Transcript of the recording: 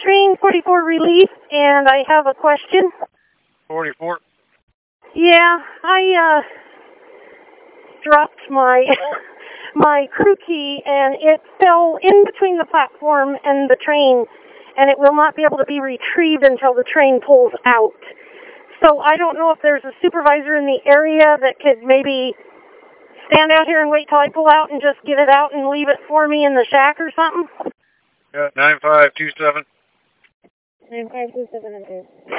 train 44 relief, and I have a question. 44? Yeah, I dropped my my crew key, and it fell in between the platform and the train, and it will not be able to be retrieved until the train pulls out. So I don't know if there's a supervisor in the area that could maybe stand out here and wait till I pull out and just get it out and leave it for me in the shack or something. Yeah, 9527. 9527.